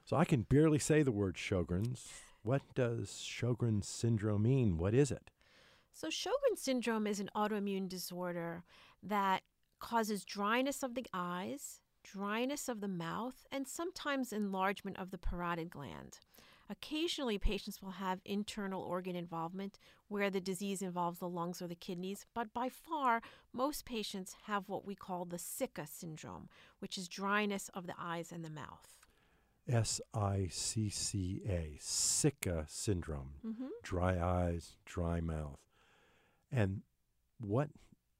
So I can barely say the word Sjogren's. What does Sjogren's syndrome mean? What is it? So Sjogren's syndrome is an autoimmune disorder that causes dryness of the eyes, dryness of the mouth, and sometimes enlargement of the parotid gland. Occasionally, patients will have internal organ involvement where the disease involves the lungs or the kidneys, but by far, most patients have what we call the Sicca syndrome, which is dryness of the eyes and the mouth. Sicca, Sicca syndrome, dry eyes, dry mouth. And what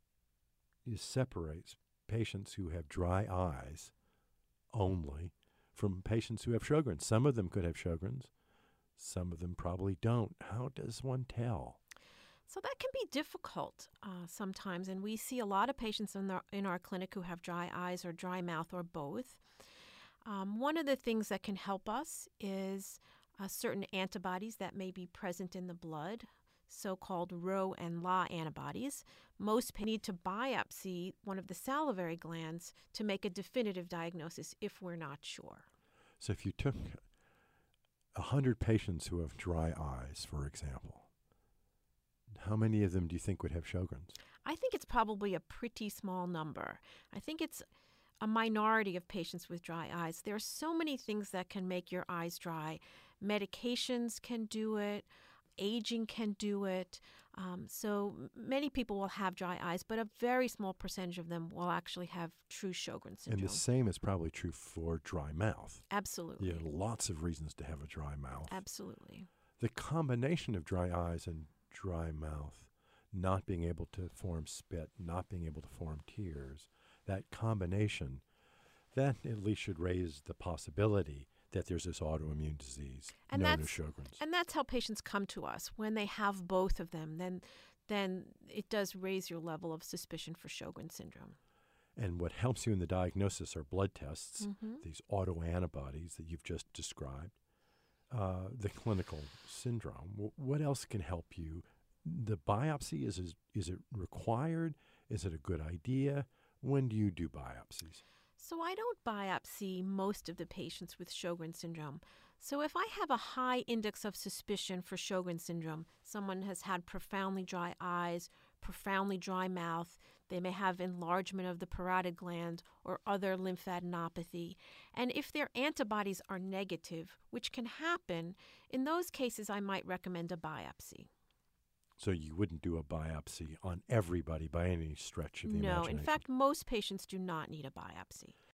separates patients who have dry eyes only from patients who have Sjogren's? Some of them could have Sjogren's. Some of them probably don't. How does one tell? So that can be difficult sometimes, and we see a lot of patients in our clinic who have dry eyes or dry mouth or both. One of the things that can help us is certain antibodies that may be present in the blood, so-called Rho and La antibodies. Most need to biopsy one of the salivary glands to make a definitive diagnosis if we're not sure. So if you took 100 patients who have dry eyes, for example, how many of them do you think would have Sjogren's? I think it's probably a pretty small number. I think it's a minority of patients with dry eyes. There are so many things that can make your eyes dry. Medications can do it. Aging can do it. So many people will have dry eyes, but a very small percentage of them will actually have true Sjogren's syndrome. And the same is probably true for dry mouth. Absolutely. You have lots of reasons to have a dry mouth. Absolutely. The combination of dry eyes and dry mouth, not being able to form spit, not being able to form tears, that combination, that at least should raise the possibility that there's this autoimmune disease known as Sjogren's. And that's how patients come to us. When they have both of them, then it does raise your level of suspicion for Sjogren's syndrome. And what helps you in the diagnosis are blood tests, these autoantibodies that you've just described, the clinical syndrome. What else can help you? The biopsy, is it required? Is it a good idea? When do you do biopsies? So I don't biopsy most of the patients with Sjogren's syndrome. So if I have a high index of suspicion for Sjogren's syndrome, someone has had profoundly dry eyes, profoundly dry mouth, they may have enlargement of the parotid gland or other lymphadenopathy, and if their antibodies are negative, which can happen, in those cases I might recommend a biopsy. So you wouldn't do a biopsy on everybody by any stretch of the imagination? No, in fact, most patients do not need a biopsy.